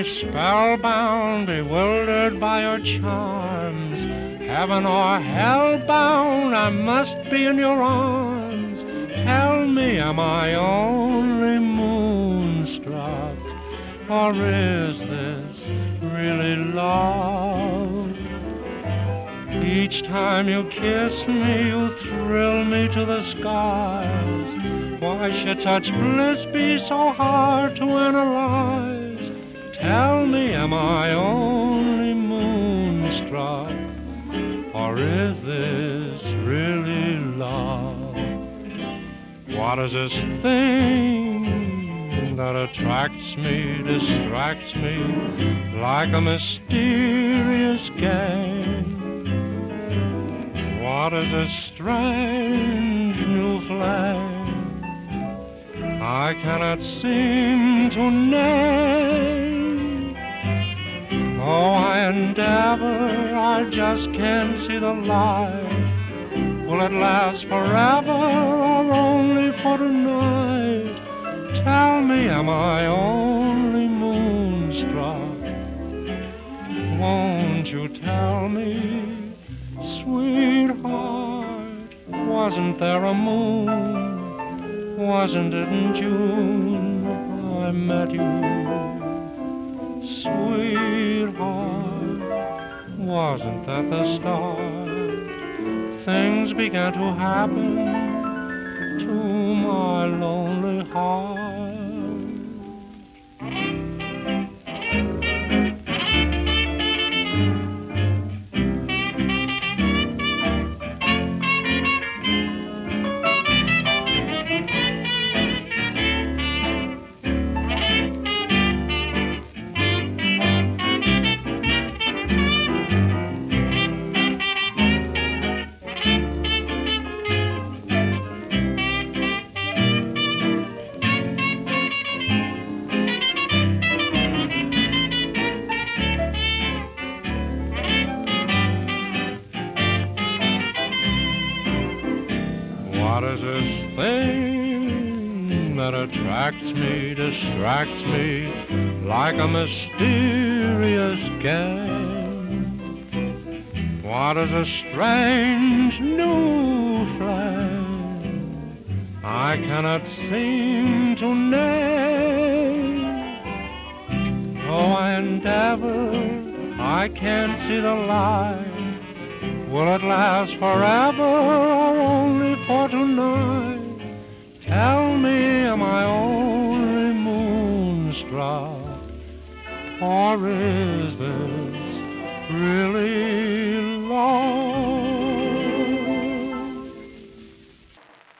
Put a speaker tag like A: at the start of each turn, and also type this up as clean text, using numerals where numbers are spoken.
A: spellbound, bewildered by your charms. Heaven or hellbound, I must be in your arms. Tell me, am I only moonstruck, or is this really love? Each time you kiss me, you thrill me to the skies. Why should such bliss be so hard to analyze? Tell me, am I only moonstruck, or is this really love? What is this thing that attracts me, distracts me, like a mysterious game? What is this strange new flame I cannot seem to name? Oh, I endeavor, I just can't see the light. Will it last forever or only for tonight? Tell me, am I only moonstruck? Won't you tell me? Sweetheart, wasn't there a moon? Wasn't it in June I met you? Sweetheart, wasn't that the start? Things began to happen to my lonely heart. What is this thing that attracts me, distracts me, like a mysterious game? What is a strange new flame I cannot seem to name? Oh, I endeavor, I can't see the light. Will it last forever or only for tonight? Tell me, am I only moonstruck, or is this really